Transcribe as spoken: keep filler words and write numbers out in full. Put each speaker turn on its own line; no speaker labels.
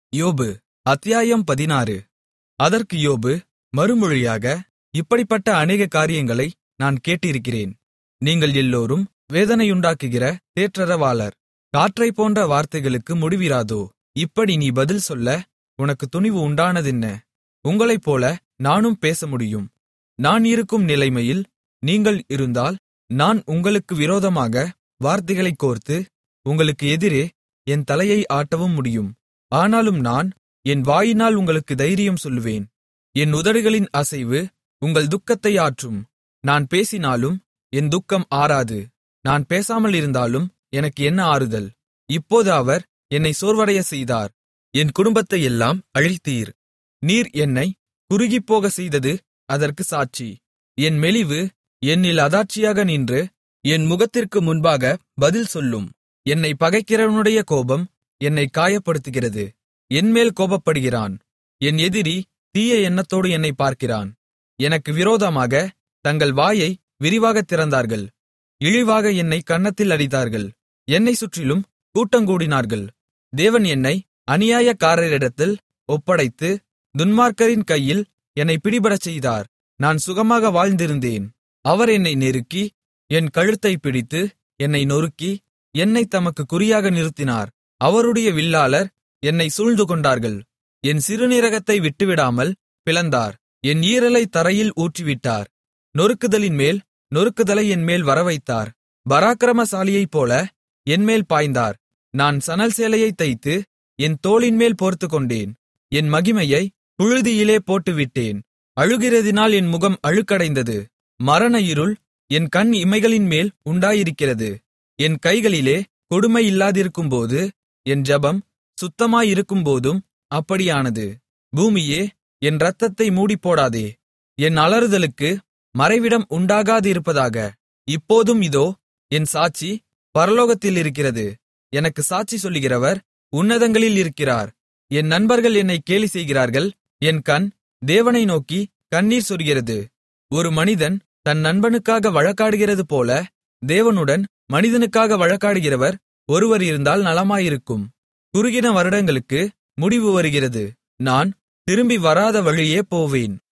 யோபு அத்தியாயம் பதினாறு. அதற்கு யோபு மறுமொழியாக, இப்படிப்பட்ட அநேக காரியங்களை நான் கேட்டிருக்கிறேன். நீங்கள் எல்லோரும் வேதனையுண்டாக்குகிற தேற்றரவாளர். காற்றைப் போன்ற வார்த்தைகளுக்கு முடிவிராதோ? இப்படி நீ பதில் சொல்ல உனக்கு துணிவு உண்டானதென்ன? உங்களைப்போல நானும் பேச முடியும். நான் இருக்கும் நிலைமையில் நீங்கள் இருந்தால், நான் உங்களுக்கு விரோதமாக வார்த்தைகளைக் கோர்த்து உங்களுக்கு எதிரே என் தலையை ஆட்டவும் முடியும். ஆனாலும் நான் என் வாயினால் உங்களுக்கு தைரியம் சொல்லுவேன். என் உதடுகளின் அசைவு உங்கள் துக்கத்தை ஆற்றும். நான் பேசினாலும் என் துக்கம் ஆறாது. நான் பேசாமல் இருந்தாலும் எனக்கு என்ன ஆறுதல்? இப்போது அவர் என்னை சோர்வடைய செய்தார். என் குடும்பத்தையெல்லாம் அழித்தீர். நீர் என்னை குறுகிப்போகச் செய்தது அதற்கு சாட்சி. என் மெலிவு என்னில் அதாட்சியாக நின்று என் முகத்திற்கு முன்பாக பதில் சொல்லும். என்னை பகைக்கிறவனுடைய கோபம் என்னை காயப்படுத்துகிறது. என்மேல் கோபப்படுகிறான். என் எதிரி தீய எண்ணத்தோடு என்னை பார்க்கிறான். எனக்கு விரோதமாக தங்கள் வாயை விரிவாகத் திறந்தார்கள். இழிவாக என்னை கன்னத்தில் அடித்தார்கள். என்னைச் சுற்றிலும் கூட்டங்கூடினார்கள். தேவன் என்னை அநியாயக்காரரிடத்தில் ஒப்படைத்து துன்மார்க்கரின் கையில் என்னை பிடிபடச் செய்தார். நான் சுகமாக வாழ்ந்திருந்தேன். அவர் என்னை நெருக்கி என் கழுத்தைப் பிடித்து என்னை நொறுக்கி என்னைத் தமக்கு குறியாக நிறுத்தினார். அவருடைய வில்லாளர் என்னை சூழ்ந்து கொண்டார்கள். என் சிறுநீரகத்தை விட்டுவிடாமல் பிளந்தார். என் ஈரலைத் தரையில் ஊற்றிவிட்டார். நொறுக்குதலின் மேல் நொறுக்குதலை என்மேல் வரவைத்தார். பராக்கிரமசாலியைப் போல என்மேல் பாய்ந்தார். நான் சணல் சேலையைத் தைத்து என் தோளின்மேல் போர்த்துக்கொண்டேன். என் மகிமையை புழுதியிலே போட்டுவிட்டேன். அழுகிறதினால் என் முகம் அழுக்கடைந்தது. மரண இருள் என் கண் இமைகளின்மேல் உண்டாயிருக்கிறது. என் கைகளிலே கொடுமை இல்லாதிருக்கும்போது என் ஜெபம் சுத்தமாயிருக்கும்போதும் அப்படியானது. பூமியே, என் இரத்தத்தை மூடிப்போடாதே. என் அலறுதலுக்கு மறைவிடம் உண்டாகாதிருப்பதாக. இப்போதும் இதோ என் சாட்சி பரலோகத்தில் இருக்கிறது. எனக்கு சாட்சி சொல்லுகிறவர் உன்னதங்களில் இருக்கிறார். என் நண்பர்கள் என்னை கேலி செய்கிறார்கள். என் கண் தேவனை நோக்கி கண்ணீர் சொரிகிறது. ஒரு மனிதன் தன் நண்பனுக்காக வழக்காடுகிறது போல தேவனுடன் மனிதனுக்காக வழக்காடுகிறவர் ஒருவர் இருந்தால் நலமாயிருக்கும். குறுகின வருடங்களுக்கு முடிவு வருகிறது. நான் திரும்பி வராத வழியே போவேன்.